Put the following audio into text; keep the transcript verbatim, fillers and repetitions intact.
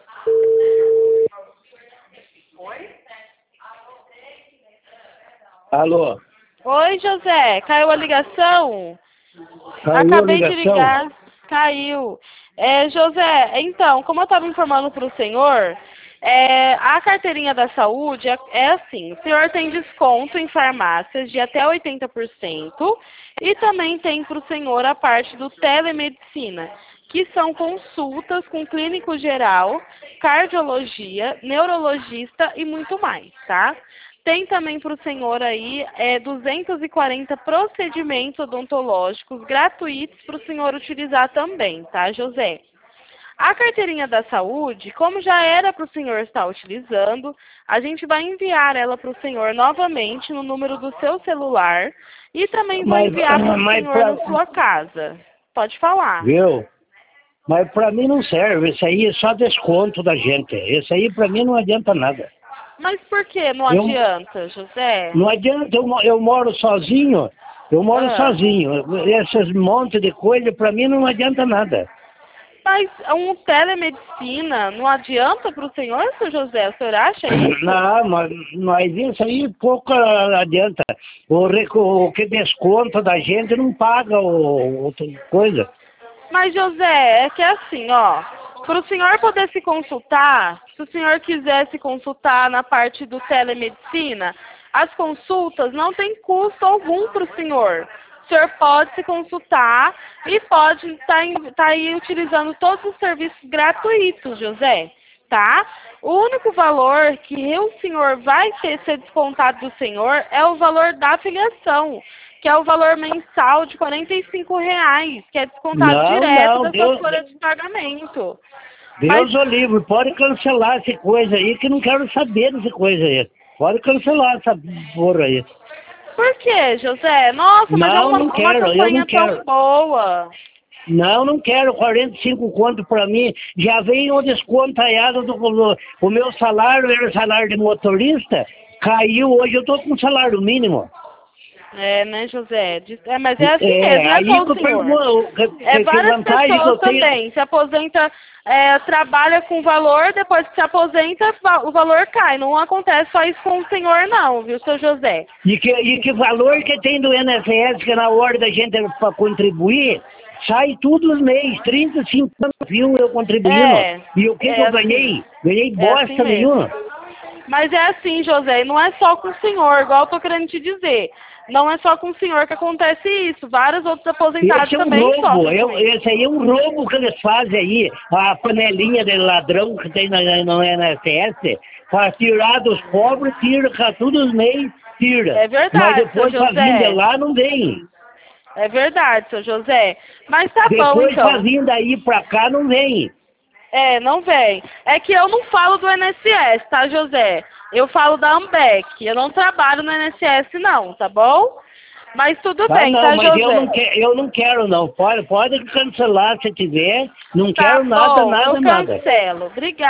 Alô? Oi, José. Caiu a ligação? Caiu Acabei a de ligação? ligar. Caiu. É, José, então, como eu estava informando para o senhor, é, a carteirinha da saúde é, é assim, o senhor tem desconto em farmácias de até oitenta por cento e também tem para o senhor a parte do telemedicina, que são consultas com clínico geral, cardiologia, neurologista e muito mais, tá? Tem também para o senhor aí é, duzentos e quarenta procedimentos odontológicos gratuitos para o senhor utilizar também, tá, José? A carteirinha da saúde, como já era para o senhor estar utilizando, a gente vai enviar ela para o senhor novamente no número do seu celular e também vou Mas, enviar para o mas senhor pra... na sua casa. Pode falar. Viu? Mas pra mim não serve. Isso aí é só desconto da gente. Isso aí pra mim não adianta nada. Mas por que não Eu, adianta, José? não adianta, eu, mo- eu moro sozinho. Eu moro Ah. sozinho. Esses monte de coisa pra mim não adianta nada. Mas um telemedicina não adianta para o senhor, seu José? O senhor acha isso? Não, mas, mas isso aí pouco adianta. O, recu- o que desconta da gente não paga o, outra coisa. Mas, José, é que é assim, ó. Para o senhor poder se consultar, se o senhor quiser se consultar na parte do telemedicina, as consultas não tem custo algum para o senhor. O senhor pode se consultar e pode estar tá aí utilizando todos os serviços gratuitos, José, tá? O único valor que o senhor vai ter ser descontado do senhor é o valor da filiação, que é o valor mensal de quarenta e cinco reais, que é descontado Não, direto não, da sua Deus, folha de pagamento. Mas Deus o livre, pode cancelar essa coisa aí, que não quero saber dessa coisa aí. Pode cancelar essa porra aí. por que, José? Nossa, mas é Não, uma, não uma quero, eu não campanha tão quero. boa. Não, não quero quarenta e cinco conto pra mim. Já veio o descontaiado do, do o meu salário, era salário de motorista, caiu, hoje eu tô com salário mínimo. É, né, José? Diz- É, mas é assim É, mesmo, não é aí só que o eu senhor. pergunto, que, É que, que várias vantagem que eu pessoas tenho. também. Se aposenta, é, trabalha com valor, depois que se aposenta, va- o valor cai. Não acontece só isso com o senhor, não, viu, seu José? E que, e que valor que tem do I N S S, que na hora da gente para contribuir, sai tudo os meses, trinta, cinquenta mil eu contribuindo. É, E o que, que é eu assim. ganhei? Ganhei É assim bosta mesmo. nenhuma. Mas é assim, José, e não é só com o senhor, igual eu tô querendo te dizer. Não é só com o senhor que acontece isso. Vários outros aposentados Esse é um também roubo, sofrem com eu, isso. esse aí é um roubo que eles fazem aí, a panelinha de ladrão que tem na, no I N S S, para tirar dos pobres, tira, ca- todos os meses, tira. É Mas verdade, seu depois para vir de José. lá não vem. É verdade, seu José. Mas tá bom, Depois para então. vir daí para cá não vem. É, não vem. É que eu não falo do I N S S, tá, José? Eu falo da Ambec. Eu não trabalho no I N S S, não, tá bom? Mas tudo Ah, bem, não, tá, mas eu não, José? que, eu não quero não. Pode, pode cancelar se tiver. Não Tá quero nada, bom, eu nada, nada. cancelo. Obrigada.